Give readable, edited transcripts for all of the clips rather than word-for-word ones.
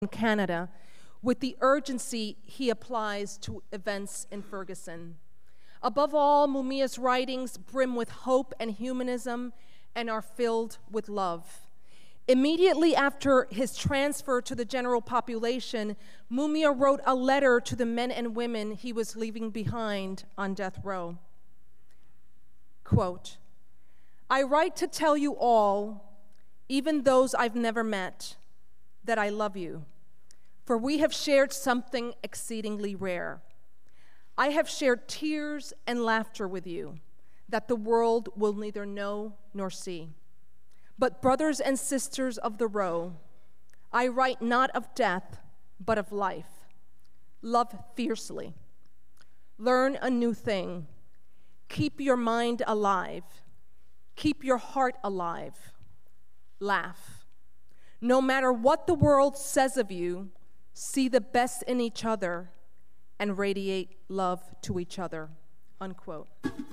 in Canada with the urgency he applies to events in Ferguson. Above all, Mumia's writings brim with hope and humanism and are filled with love. Immediately after his transfer to the general population, Mumia wrote a letter to the men and women he was leaving behind on death row. Quote, "I write to tell you all, even those I've never met, that I love you, for we have shared something exceedingly rare. I have shared tears and laughter with you that the world will neither know nor see. But brothers and sisters of the row, I write not of death, but of life. Love fiercely. Learn a new thing. Keep your mind alive. Keep your heart alive. Laugh. No matter what the world says of you, see the best in each other and radiate love to each other." Unquote.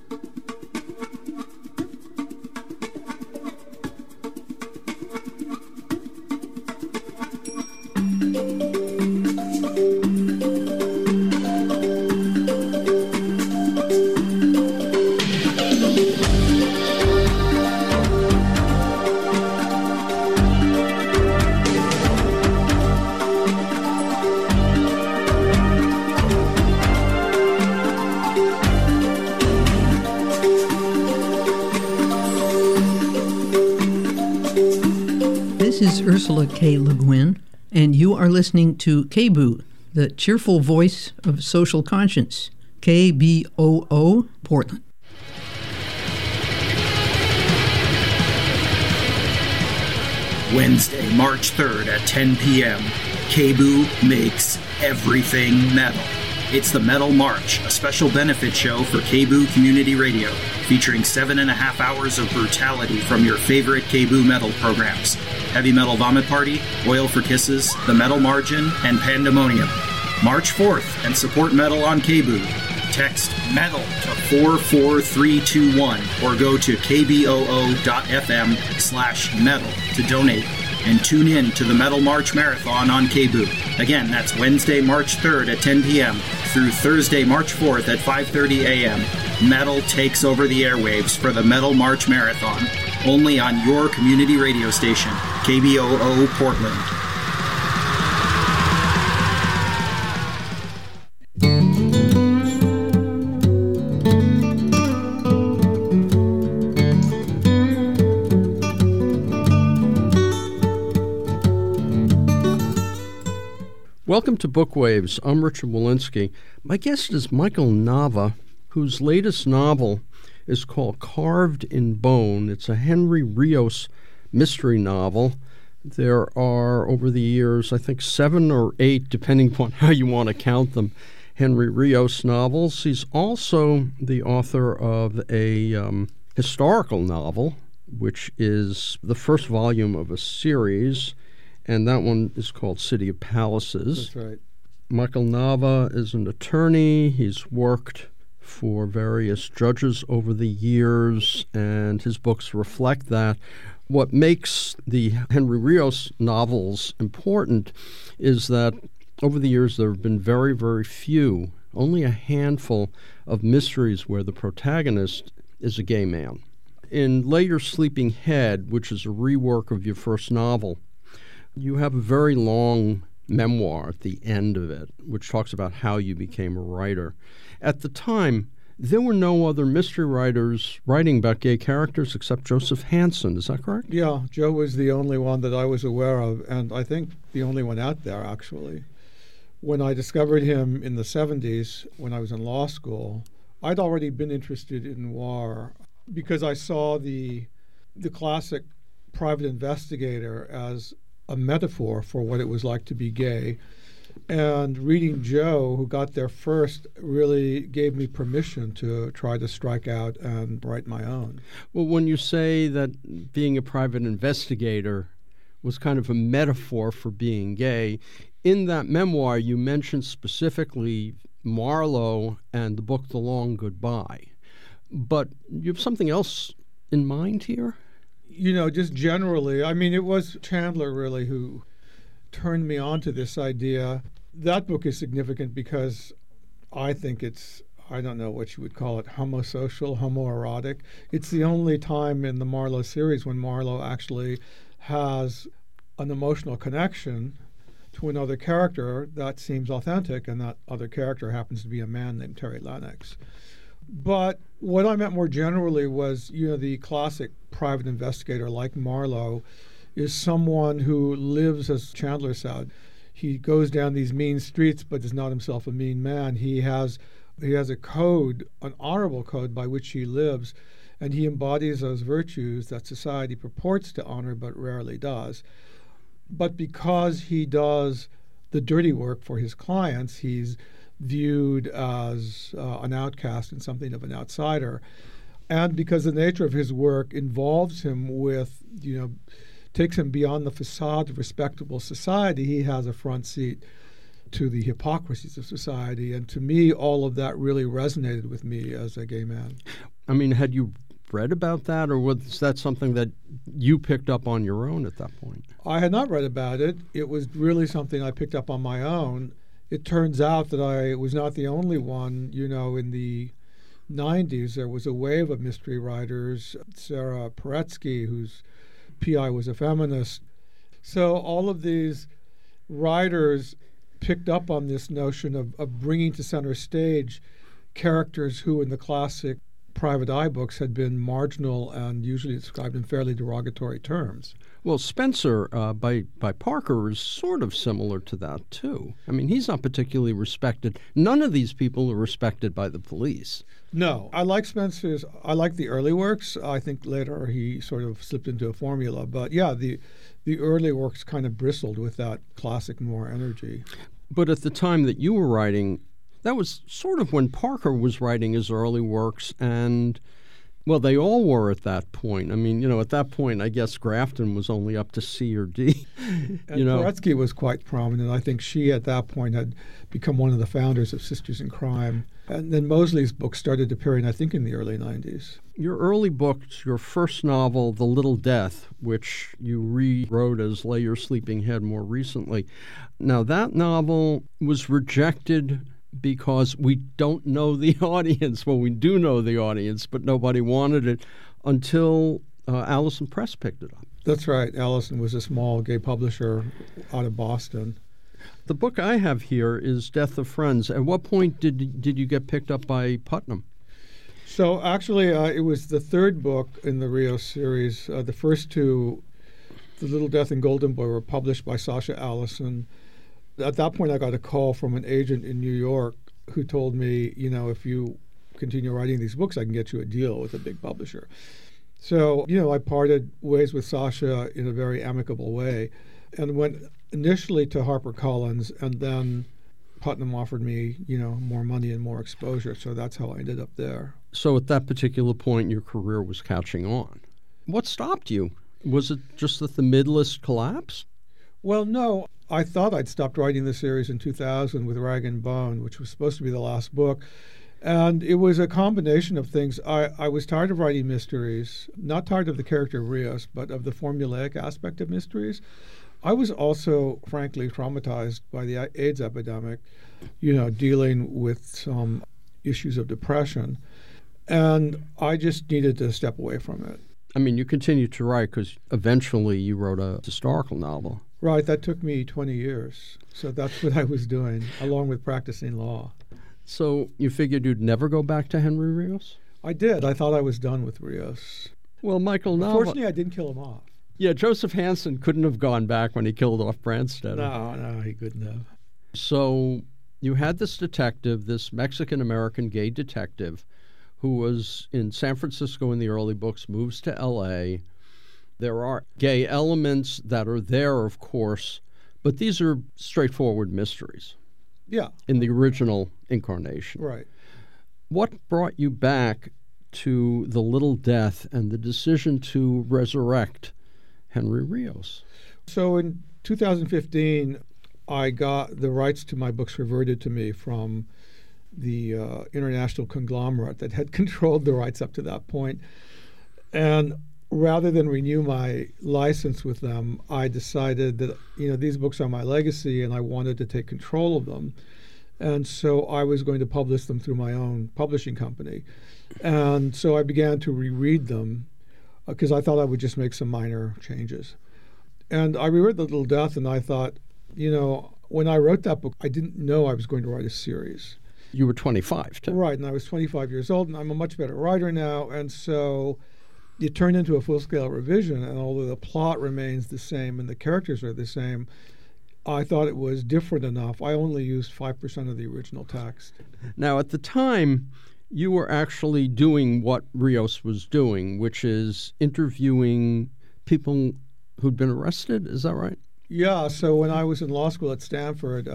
This is Ursula K. Le Guin, and you are listening to KBOO, the cheerful voice of social conscience, KBOO, Portland. Wednesday, March 3rd at 10 p.m., KBOO makes everything metal. It's the Metal March, a special benefit show for KBOO Community Radio, featuring 7.5 hours of brutality from your favorite KBOO metal programs: Heavy Metal Vomit Party, Oil for Kisses, The Metal Margin, and Pandemonium. March 4th and support metal on KBOO. Text METAL to 44321 or go to kboo.fm/metal to donate. And tune in to the Metal March Marathon on KBOO. Again, that's Wednesday, March 3rd at 10 p.m. through Thursday, March 4th at 5:30 a.m. Metal takes over the airwaves for the Metal March Marathon, only on your community radio station, KBOO Portland. Welcome to Bookwaves. I'm Richard Walensky. My guest is Michael Nava, whose latest novel is called Carved in Bone. It's a Henry Rios mystery novel. There are, over the years, I think 7 or 8, depending upon how you want to count them, Henry Rios novels. He's also the author of a historical novel, which is the first volume of a series, and that one is called City of Palaces. That's right. Michael Nava is an attorney. He's worked for various judges over the years, and his books reflect that. What makes the Henry Rios novels important is that over the years there have been very, very few, only a handful of mysteries where the protagonist is a gay man. In Lay Your Sleeping Head, which is a rework of your first novel, you have a very long memoir at the end of it, which talks about how you became a writer. At the time, there were no other mystery writers writing about gay characters except Joseph Hansen. Is that correct? Yeah, Joe was the only one that I was aware of, and I think the only one out there, actually. When I discovered him in the 70s, when I was in law school, I'd already been interested in noir because I saw the classic private investigator as a metaphor for what it was like to be gay. And reading Joe, who got there first, really gave me permission to try to strike out and write my own. Well, when you say that being a private investigator was kind of a metaphor for being gay, in that memoir you mentioned specifically Marlowe and the book The Long Goodbye. But you have something else in mind here? You know, just generally, I mean, it was Chandler really who turned me on to this idea. That book is significant because I think it's, I don't know what you would call it, homosocial, homoerotic. It's the only time in the Marlowe series when Marlowe actually has an emotional connection to another character that seems authentic, and that other character happens to be a man named Terry Lennox. But what I meant more generally was, the classic private investigator like Marlowe is someone who lives, as Chandler said, he goes down these mean streets but is not himself a mean man. He has a code, an honorable code by which he lives, and he embodies those virtues that society purports to honor but rarely does. But because he does the dirty work for his clients, he's viewed as an outcast and something of an outsider. And because the nature of his work involves him with, takes him beyond the facade of respectable society, he has a front seat to the hypocrisies of society. And to me, all of that really resonated with me as a gay man. I mean, had you read about that, or was that something that you picked up on your own at that point? I had not read about it. It was really something I picked up on my own. It turns out that I was not the only one. In the 90s, there was a wave of mystery writers. Sarah Paretsky, whose PI was a feminist. So all of these writers picked up on this notion of bringing to center stage characters who in the classic private eye books had been marginal and usually described in fairly derogatory terms. Well, Spencer by Parker is sort of similar to that, too. I mean, he's not particularly respected. None of these people are respected by the police. No. I like Spencer's. I like the early works. I think later he sort of slipped into a formula. But yeah, the early works kind of bristled with that classic noir energy. But at the time that you were writing, that was sort of when Parker was writing his early works, and, well, they all were at that point. I mean, at that point, I guess Grafton was only up to C or D. And Paretsky was quite prominent. I think she, at that point, had become one of the founders of Sisters in Crime. And then Mosley's books started appearing, I think, in the early 90s. Your early books, your first novel, The Little Death, which you rewrote as Lay Your Sleeping Head more recently. Now, that novel was rejected because we don't know the audience. Well, we do know the audience, but nobody wanted it until Allison Press picked it up. That's right. Allison was a small gay publisher out of Boston. The book I have here is Death of Friends. At what point did you get picked up by Putnam? So actually, it was the third book in the Rios series. The first two, The Little Death and Golden Boy, were published by Sasha Allison. At that point, I got a call from an agent in New York who told me, if you continue writing these books, I can get you a deal with a big publisher. So, I parted ways with Sasha in a very amicable way and went initially to HarperCollins, and then Putnam offered me, more money and more exposure. So that's how I ended up there. So at that particular point, your career was catching on. What stopped you? Was it just that the mid-list collapsed? Well, no. I thought I'd stopped writing the series in 2000 with Rag and Bone, which was supposed to be the last book. And it was a combination of things. I was tired of writing mysteries, not tired of the character of Rios, but of the formulaic aspect of mysteries. I was also, frankly, traumatized by the AIDS epidemic, dealing with some issues of depression. And I just needed to step away from it. I mean, you continued to write because eventually you wrote a historical novel. Right. That took me 20 years. So that's what I was doing, along with practicing law. So you figured you'd never go back to Henry Rios? I did. I thought I was done with Rios. Well, Michael, now... Fortunately, I didn't kill him off. Yeah, Joseph Hansen couldn't have gone back when he killed off Branstetter. No, he couldn't have. So you had this detective, this Mexican-American gay detective, who was in San Francisco in the early books, moves to L.A. There are gay elements that are there, of course, but these are straightforward mysteries. Yeah. In the original incarnation. Right. What brought you back to The Little Death and the decision to resurrect Henry Rios? So in 2015, I got the rights to my books reverted to me from the international conglomerate that had controlled the rights up to that point. And rather than renew my license with them, I decided that, these books are my legacy and I wanted to take control of them. And so I was going to publish them through my own publishing company. And so I began to reread them because I thought I would just make some minor changes. And I reread The Little Death and I thought, when I wrote that book, I didn't know I was going to write a series. You were 25, too. Right, and I was 25 years old, and I'm a much better writer now. And so it turned into a full-scale revision, and although the plot remains the same and the characters are the same, I thought it was different enough. I only used 5% of the original text. Now, at the time, you were actually doing what Rios was doing, which is interviewing people who'd been arrested. Is that right? Yeah, so when I was in law school at Stanford,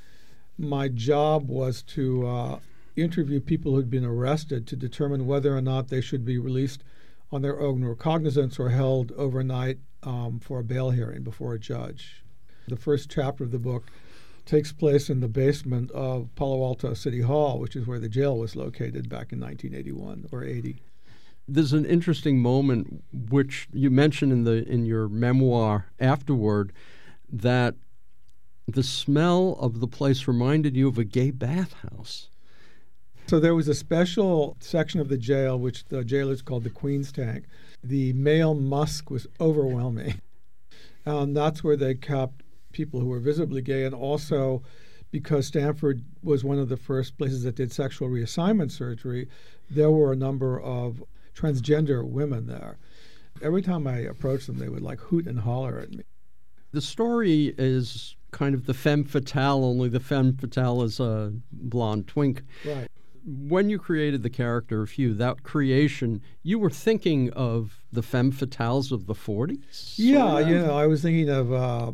my job was to interview people who'd been arrested to determine whether or not they should be released on their own recognizance or held overnight for a bail hearing before a judge. The first chapter of the book takes place in the basement of Palo Alto City Hall, which is where the jail was located back in 1981 or 80. There's an interesting moment which you mentioned in your memoir afterward, that the smell of the place reminded you of a gay bathhouse. So there was a special section of the jail, which the jailers called the Queen's Tank. The male musk was overwhelming. And that's where they kept people who were visibly gay. And also, because Stanford was one of the first places that did sexual reassignment surgery, there were a number of transgender women there. Every time I approached them, they would hoot and holler at me. The story is kind of the femme fatale, only the femme fatale is a blonde twink. Right. When you created the character of Hugh, that creation, you were thinking of the femme fatales of the 40s? Yeah, I was thinking of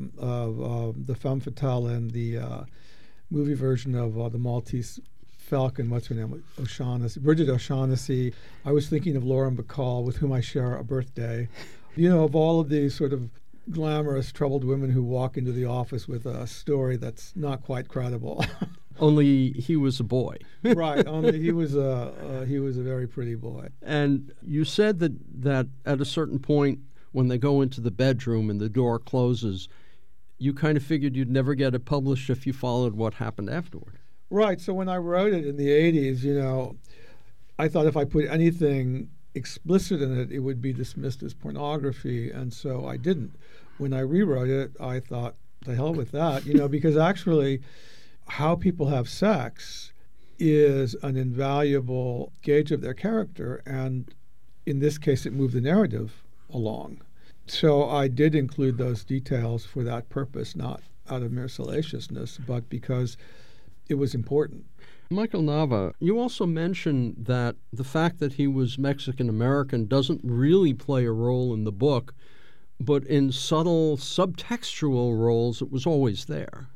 the femme fatale in the movie version of The Maltese Falcon. What's her name? O'Shaughnessy, Bridget O'Shaughnessy. I was thinking of Lauren Bacall, with whom I share a birthday. Of all of these sort of glamorous, troubled women who walk into the office with a story that's not quite credible. Only he was a boy. Right. Only he was a very pretty boy. And you said that at a certain point, when they go into the bedroom and the door closes, you kind of figured you'd never get it published if you followed what happened afterward. Right. So when I wrote it in the 80s, I thought if I put anything explicit in it, it would be dismissed as pornography, and so I didn't. When I rewrote it, I thought, the hell with that, because actually how people have sex is an invaluable gauge of their character, and in this case, it moved the narrative along. So I did include those details for that purpose, not out of mere salaciousness, but because it was important. Michael Nava, you also mentioned that the fact that he was Mexican-American doesn't really play a role in the book, but in subtle, subtextual roles, it was always there.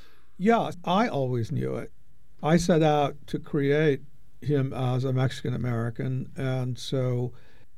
Yeah, I always knew it. I set out to create him as a Mexican-American, and so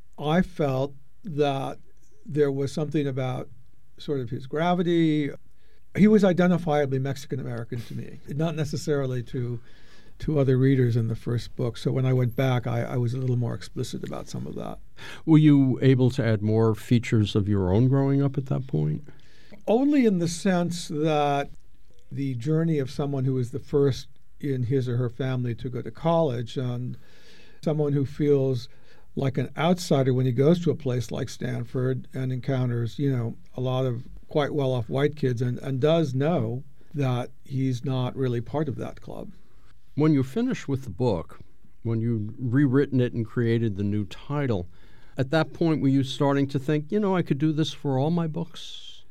I felt that there was something about sort of his gravity. He was identifiably Mexican-American to me, not necessarily to other readers in the first book. So when I went back, I was a little more explicit about some of that. Were you able to add more features of your own growing up at that point? Only in the sense that the journey of someone who is the first in his or her family to go to college, and someone who feels like an outsider when he goes to a place like Stanford and encounters, a lot of quite well-off white kids and does know that he's not really part of that club. When you finished with the book, when you'd rewritten it and created the new title, at that point were you starting to think, I could do this for all my books?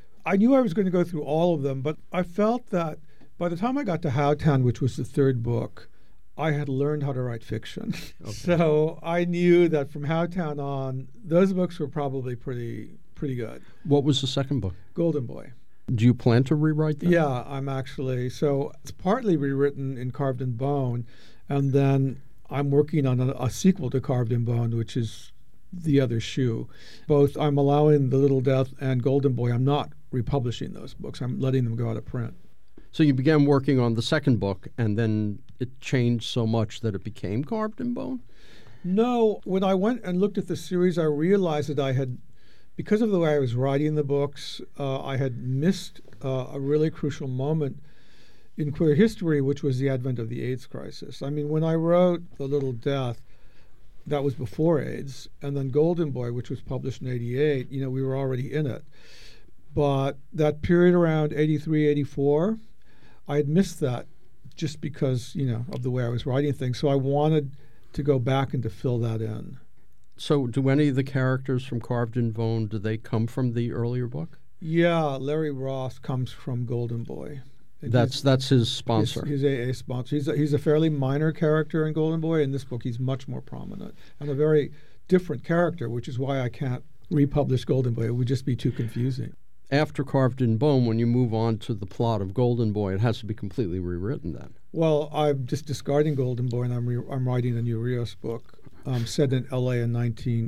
I knew I was going to go through all of them, but I felt that by the time I got to Howtown, which was the third book, I had learned how to write fiction. Okay. So I knew that from Howtown on, those books were probably pretty good. What was the second book? Golden Boy. Do you plan to rewrite that? Yeah, I'm actually. So it's partly rewritten in Carved in Bone, and then I'm working on a sequel to Carved in Bone, which is The Other Shoe. Both I'm allowing The Little Death and Golden Boy. I'm not republishing those books. I'm letting them go out of print. So you began working on the second book, and then it changed so much that it became Carved in Bone? No, when I went and looked at the series, I realized that I had, because of the way I was writing the books, I had missed a really crucial moment in queer history, which was the advent of the AIDS crisis. I mean, when I wrote The Little Death, that was before AIDS, and then Golden Boy, which was published in '88, we were already in it. But that period around '83, '84, I had missed that just because, of the way I was writing things. So I wanted to go back and to fill that in. So do any of the characters from Carved in Bone, do they come from the earlier book? Yeah, Larry Ross comes from Golden Boy. And that's his sponsor. His AA sponsor. He's a fairly minor character in Golden Boy. In this book, he's much more prominent and a very different character, which is why I can't republish Golden Boy. It would just be too confusing. After Carved in Bone, when you move on to the plot of Golden Boy, it has to be completely rewritten then. Well, I'm just discarding Golden Boy, and I'm writing a new Rios book set in L.A. in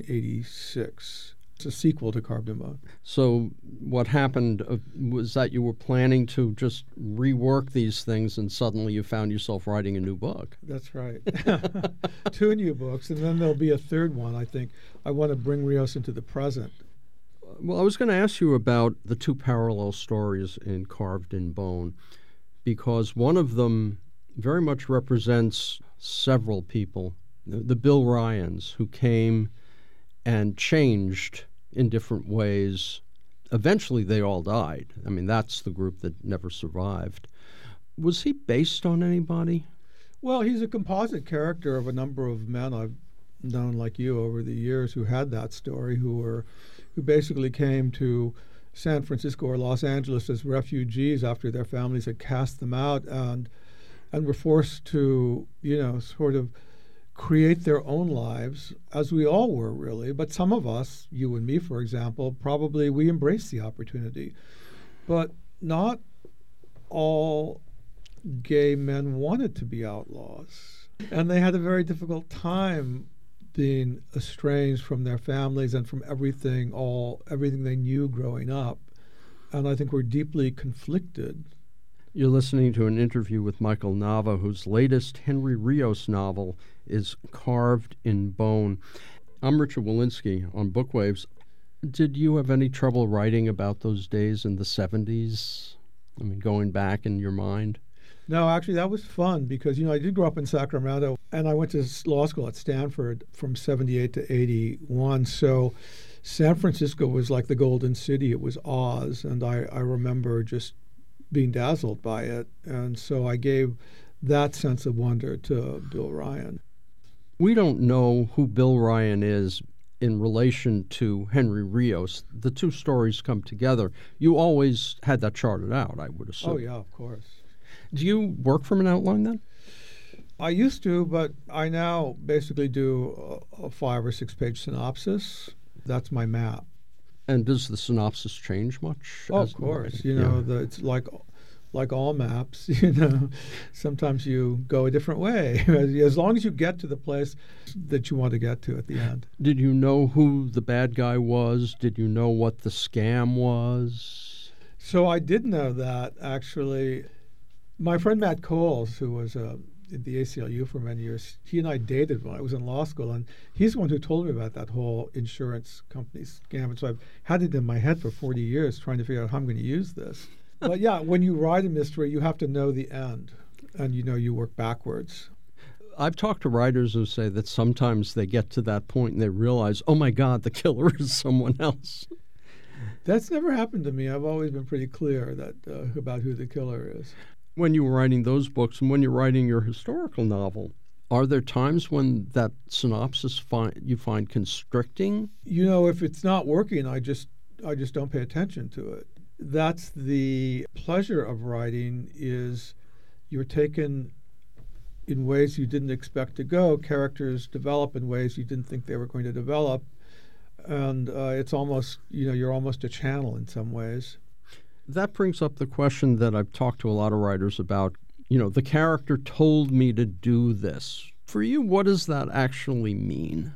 1986. It's a sequel to Carved in Bone. So what happened was that you were planning to just rework these things, and suddenly you found yourself writing a new book. That's right. 2 new books, and then there'll be a third one, I think. I want to bring Rios into the present. Well, I was going to ask you about the 2 parallel stories in Carved in Bone, because one of them very much represents several people, the Bill Ryans, who came and changed in different ways. Eventually, they all died. I mean, that's the group that never survived. Was he based on anybody? Well, he's a composite character of a number of men I've known like you over the years who had that story, who basically came to San Francisco or Los Angeles as refugees after their families had cast them out and were forced to, sort of create their own lives, as we all were really. But some of us, you and me, for example, probably we embraced the opportunity. But not all gay men wanted to be outlaws. And they had a very difficult time being estranged from their families and from everything they knew growing up. And I think we're deeply conflicted. You're listening to an interview with Michael Nava, whose latest Henry Rios novel is Carved in Bone. I'm Richard Walensky on Bookwaves. Did you have any trouble writing about those days in the 70s? I mean, going back in your mind? No, actually, that was fun because, I did grow up in Sacramento, and I went to law school at Stanford from 78 to 81. So San Francisco was like the Golden City. It was Oz, and I remember just being dazzled by it. And so I gave that sense of wonder to Bill Ryan. We don't know who Bill Ryan is in relation to Henry Rios. The 2 stories come together. You always had that charted out, I would assume. Oh, yeah, of course. Do you work from an outline then? I used to, but I now basically do a 5 or 6 page synopsis. That's my map. And does the synopsis change much? Oh, of course. It's like all maps, sometimes you go a different way, as long as you get to the place that you want to get to at the end. Did you know who the bad guy was? Did you know what the scam was? So I did know that, actually. My friend Matt Coles, who was at the ACLU for many years, he and I dated when I was in law school, and he's the one who told me about that whole insurance company scam. And so I've had it in my head for 40 years trying to figure out how I'm going to use this. But yeah, when you write a mystery, you have to know the end, and you work backwards. I've talked to writers who say that sometimes they get to that point and they realize, oh my God, the killer is someone else. That's never happened to me. I've always been pretty clear about who the killer is. When you were writing those books and when you're writing your historical novel, are there times when that synopsis you find constricting? If it's not working, I just don't pay attention to it. That's the pleasure of writing, is you're taken in ways you didn't expect to go. Characters develop in ways you didn't think they were going to develop. And it's almost, you're almost a channel in some ways. That brings up the question that I've talked to a lot of writers about. The character told me to do this. For you, what does that actually mean?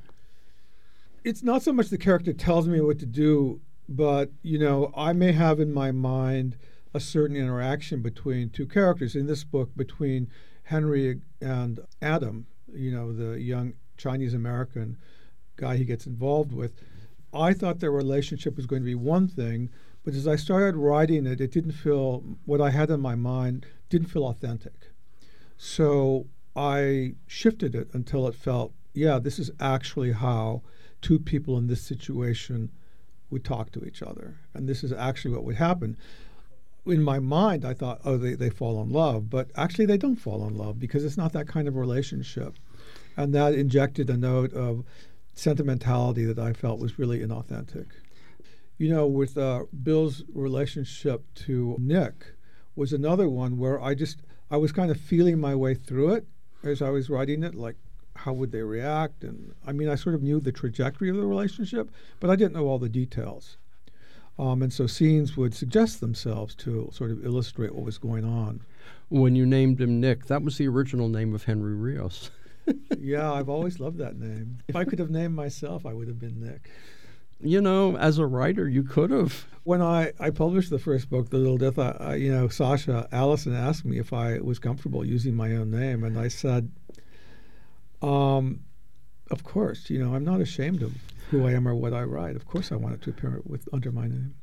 It's not so much the character tells me what to do, but, I may have in my mind a certain interaction between 2 characters. In this book, between Henry and Adam, the young Chinese-American guy he gets involved with. I thought their relationship was going to be one thing, but as I started writing it, it didn't feel, what I had in my mind didn't feel authentic. So I shifted it until it felt, yeah, this is actually how two people in this situation would talk to each other. And this is actually what would happen. In my mind, I thought, oh, they fall in love. But actually, they don't fall in love because it's not that kind of relationship. And that injected a note of sentimentality that I felt was really inauthentic. You know, with Bill's relationship to Nick was another one where I was kind of feeling my way through it as I was writing it, like how would they react? And I mean, I sort of knew the trajectory of the relationship, but I didn't know all the details. And so scenes would suggest themselves to sort of illustrate what was going on. When you named him Nick, that was the original name of Henry Rios. Yeah, I've always loved that name. If I could have named myself, I would have been Nick. You know, as a writer, you could have. When I published the first book, The Little Death, Sasha Allison asked me if I was comfortable using my own name, and I said, of course, I'm not ashamed of who I am or what I write. Of course I want it to appear under my name.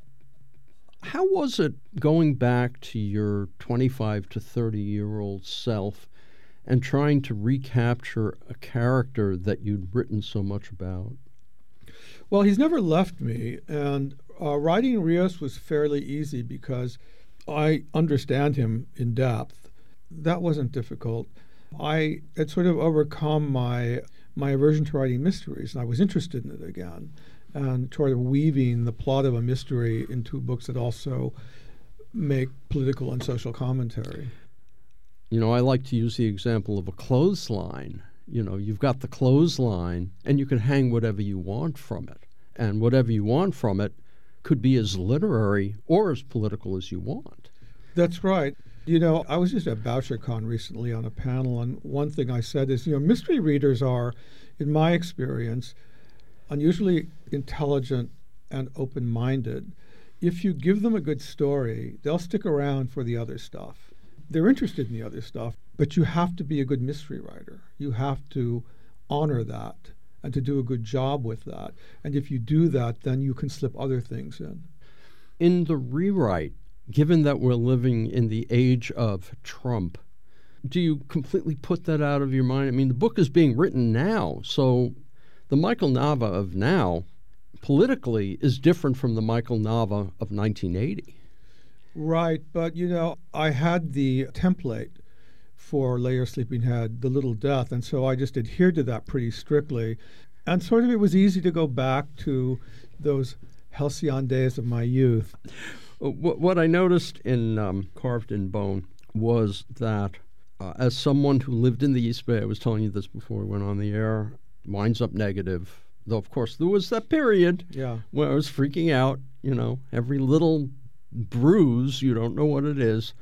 How was it going back to your 25 to 30-year-old self and trying to recapture a character that you'd written so much about? Well, he's never left me, and writing Rios was fairly easy because I understand him in depth. That wasn't difficult. I had sort of overcome my aversion to writing mysteries, and I was interested in it again, and sort of weaving the plot of a mystery into books that also make political and social commentary. I like to use the example of a clothesline. You've got the clothesline, and you can hang whatever you want from it. And whatever you want from it could be as literary or as political as you want. That's right. I was just at BoucherCon recently on a panel, and one thing I said is, mystery readers are, in my experience, unusually intelligent and open-minded. If you give them a good story, they'll stick around for the other stuff. They're interested in the other stuff, but you have to be a good mystery writer. You have to honor that and to do a good job with that. And if you do that, then you can slip other things in. In the rewrite, given that we're living in the age of Trump, do you completely put that out of your mind? I mean, the book is being written now, so the Michael Nava of now, politically, is different from the Michael Nava of 1980. Right, but, I had the template for Lay Your Sleeping Head, The Little Death, and so I just adhered to that pretty strictly. And sort of it was easy to go back to those halcyon days of my youth. What I noticed in Carved in Bone was that as someone who lived in the East Bay, I was telling you this before we went on the air, winds up negative. Though, of course, there was that period where I was freaking out, every little bruise, you don't know what it is.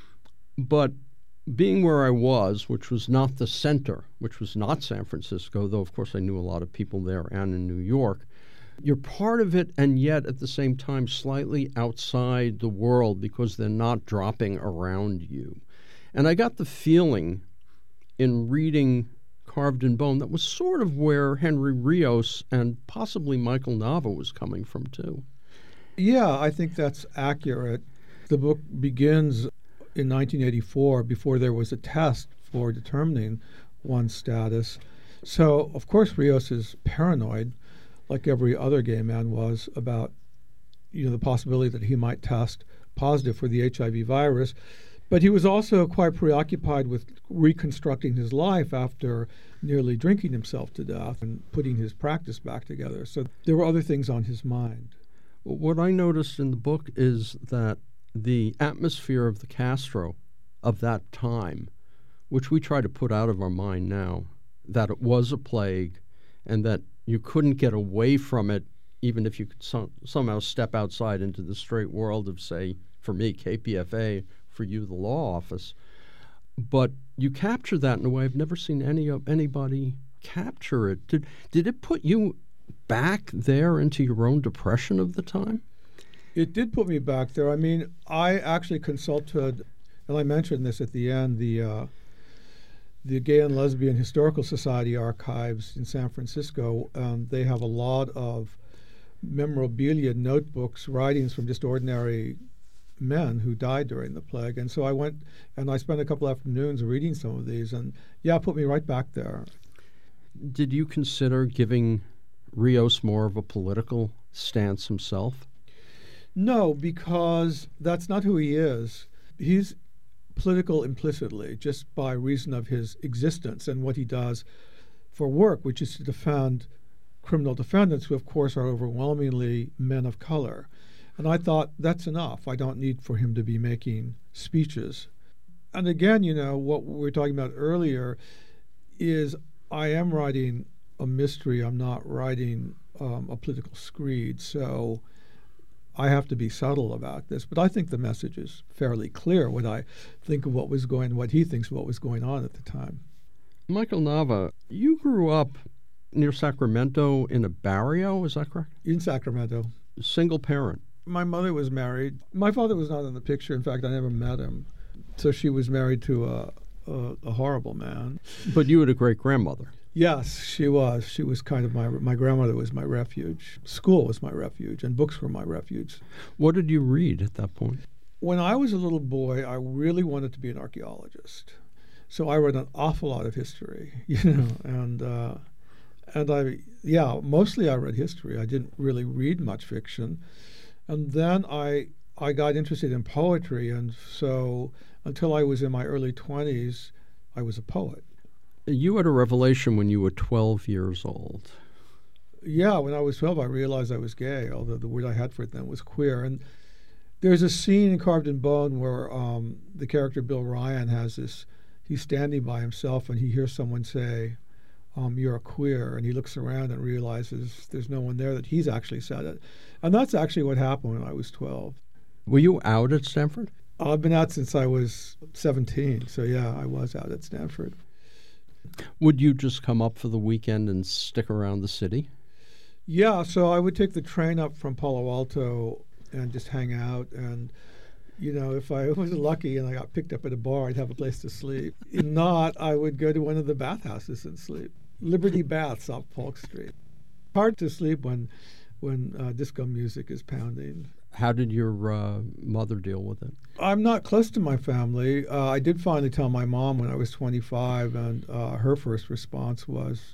But being where I was, which was not the center, which was not San Francisco, though, of course, I knew a lot of people there and in New York, you're part of it and yet at the same time slightly outside the world because they're not dropping around you. And I got the feeling in reading Carved in Bone that was sort of where Henry Rios and possibly Michael Nava was coming from too. Yeah, I think that's accurate. The book begins in 1984 before there was a test for determining one's status. So, of course, Rios is paranoid, like every other gay man was, about the possibility that he might test positive for the HIV virus. But he was also quite preoccupied with reconstructing his life after nearly drinking himself to death and putting his practice back together. So there were other things on his mind. What I noticed in the book is that the atmosphere of the Castro of that time, which we try to put out of our mind now, that it was a plague and that you couldn't get away from it even if you could somehow step outside into the straight world of, say, for me, KPFA, for you, the law office. But you capture that in a way I've never seen anybody capture it. Did it put you back there into your own depression of the time? It did put me back there. I mean, I actually consulted, and I mentioned this at the end, the the Gay and Lesbian Historical Society archives in San Francisco. They have a lot of memorabilia, notebooks, writings from just ordinary men who died during the plague. And so I went and I spent a couple afternoons reading some of these, and it put me right back there. Did you consider giving Rios more of a political stance himself? No, because that's not who he is. He's political implicitly, just by reason of his existence and what he does for work, which is to defend criminal defendants, who of course are overwhelmingly men of color. And I thought, that's enough. I don't need for him to be making speeches. And again, what we were talking about earlier is I am writing a mystery. I'm not writing a political screed. So I have to be subtle about this. But I think the message is fairly clear when I think of what he thinks of what was going on at the time. Michael Nava, you grew up near Sacramento in a barrio, is that correct? In Sacramento. Single parent. My mother was married. My father was not in the picture. In fact, I never met him. So she was married to a horrible man. But you had a great-grandmother. Yes, she was. She was kind of my grandmother was my refuge. School was my refuge, and books were my refuge. What did you read at that point? When I was a little boy, I really wanted to be an archaeologist. So I read an awful lot of history, and mostly I read history. I didn't really read much fiction. And then I got interested in poetry, and so until I was in my early 20s, I was a poet. You had a revelation when you were 12 years old. Yeah, when I was 12, I realized I was gay, although the word I had for it then was queer. And there's a scene in Carved in Bone where the character Bill Ryan he's standing by himself and he hears someone say, you're a queer, and he looks around and realizes there's no one there, that he's actually said it. And that's actually what happened when I was 12. Were you out at Stanford? I've been out since I was 17, so yeah, I was out at Stanford. Would you just come up for the weekend and stick around the city? Yeah, so I would take the train up from Palo Alto and just hang out, and if I was lucky and I got picked up at a bar, I'd have a place to sleep. If not, I would go to one of the bathhouses and sleep. Liberty Baths off Polk Street. Hard to sleep when disco music is pounding. How did your mother deal with it? I'm not close to my family. I did finally tell my mom when I was 25, and her first response was,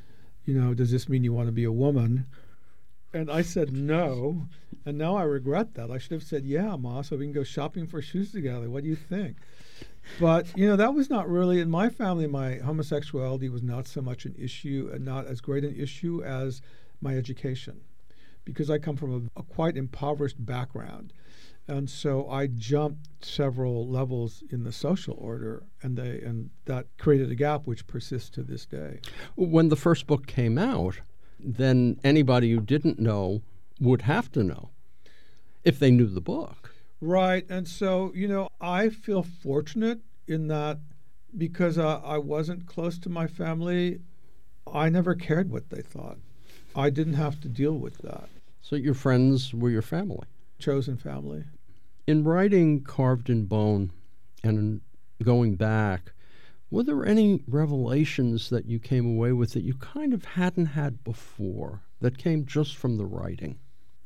does this mean you want to be a woman? And I said no, and now I regret that. I should have said, yeah, Ma, so we can go shopping for shoes together. What do you think? But, that was not really, in my family, my homosexuality was not so much an issue, and not as great an issue as my education, because I come from a quite impoverished background. And so I jumped several levels in the social order, and that created a gap which persists to this day. When the first book came out, then anybody who didn't know would have to know if they knew the book. Right. And so, I feel fortunate in that because I wasn't close to my family, I never cared what they thought. I didn't have to deal with that. So your friends were your family? Chosen family. In writing Carved in Bone and going back, were there any revelations that you came away with that you kind of hadn't had before, that came just from the writing?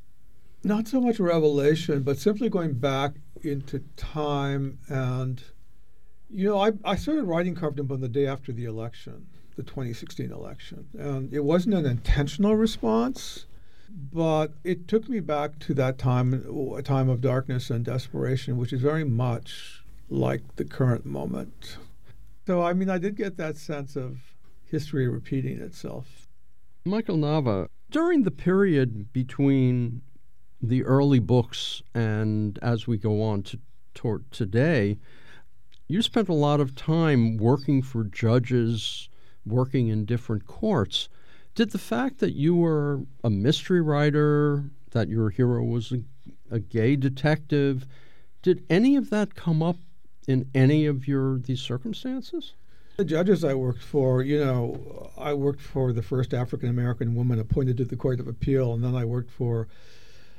Not so much revelation, but simply going back into time. And, I started writing Carved in Bone the day after the election, the 2016 election. And it wasn't an intentional response, but it took me back to that time, a time of darkness and desperation, which is very much like the current moment. So, I did get that sense of history repeating itself. Michael Nava, during the period between the early books and as we go on toward today, you spent a lot of time working for judges, working in different courts. Did the fact that you were a mystery writer, that your hero was a gay detective, did any of that come up in any of these circumstances? The judges I worked for, I worked for the first African-American woman appointed to the Court of Appeal, and then I worked for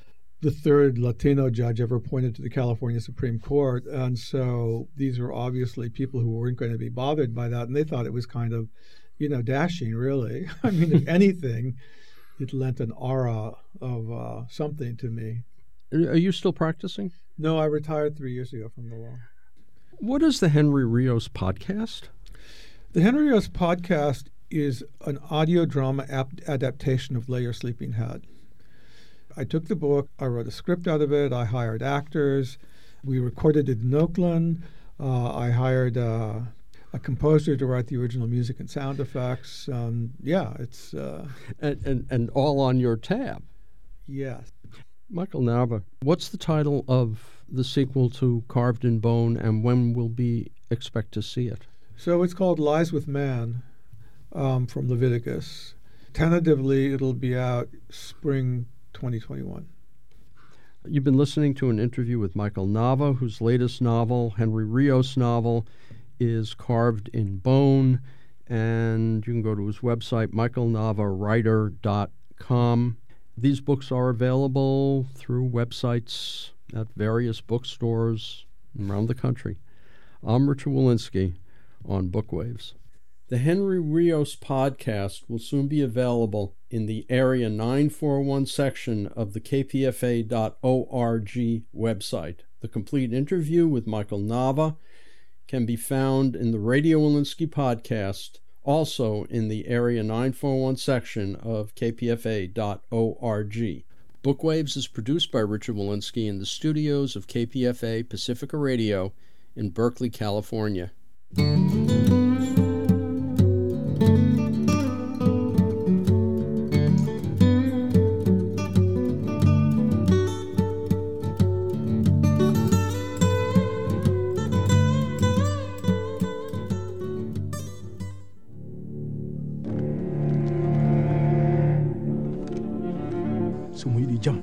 the third Latino judge ever appointed to the California Supreme Court. And so these were obviously people who weren't going to be bothered by that. And they thought it was kind of, dashing, really. I mean, if anything, it lent an aura of something to me. Are you still practicing? No, I retired 3 years ago from the law. What is the Henry Rios podcast? The Henry Rios podcast is an audio drama adaptation of Lay Your Sleeping Head. I took the book, I wrote a script out of it, I hired actors, we recorded it in Oakland, I hired a composer to write the original music and sound effects. It's... And all on your tab. Yes. Michael Nava, what's the title of the sequel to Carved in Bone, and when will we expect to see it? So it's called Lies with Man, from Leviticus. Tentatively, it'll be out spring 2021. You've been listening to an interview with Michael Nava, whose latest novel, Henry Rios' novel, is Carved in Bone, and you can go to his website, michaelnavawriter.com. These books are available through websites at various bookstores around the country. I'm Richard Walensky on Bookwaves. The Henry Rios podcast will soon be available in the Area 941 section of the kpfa.org website. The complete interview with Michael Nava can be found in the Radio Walensky podcast, also in the Area 941 section of kpfa.org. Bookwaves is produced by Richard Walensky in the studios of KPFA Pacifica Radio in Berkeley, California. Sumuy di jam.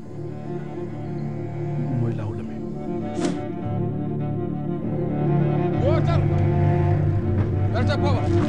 Moy law lame. Water. Where's the power?